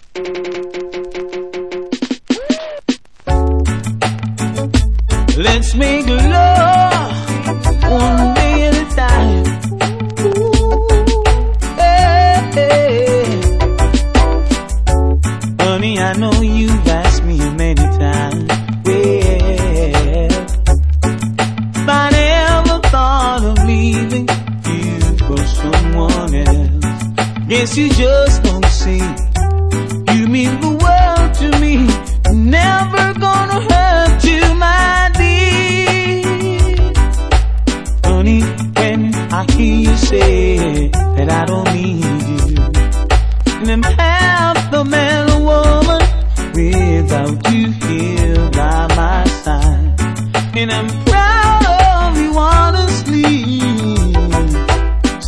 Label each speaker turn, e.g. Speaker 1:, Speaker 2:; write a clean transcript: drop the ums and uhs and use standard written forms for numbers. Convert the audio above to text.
Speaker 1: Let's make love one day at a time. Ooh, hey, hey. Honey, I know you've asked me many times. Well, I never thought of leaving you for someone else. Guess you just don't see. You mean